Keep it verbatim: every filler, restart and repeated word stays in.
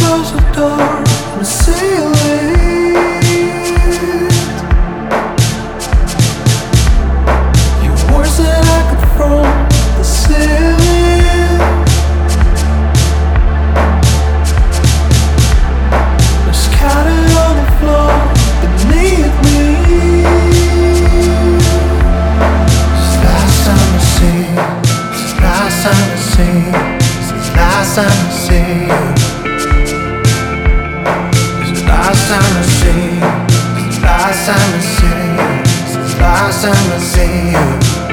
close the door and seal it. Your words that I could from the ceiling. They're scattered on the floor beneath me. It's last time I see you. It's last time I see you. It's last time I see you. It's last time I see you. It's last time I see you. It's last time I see you.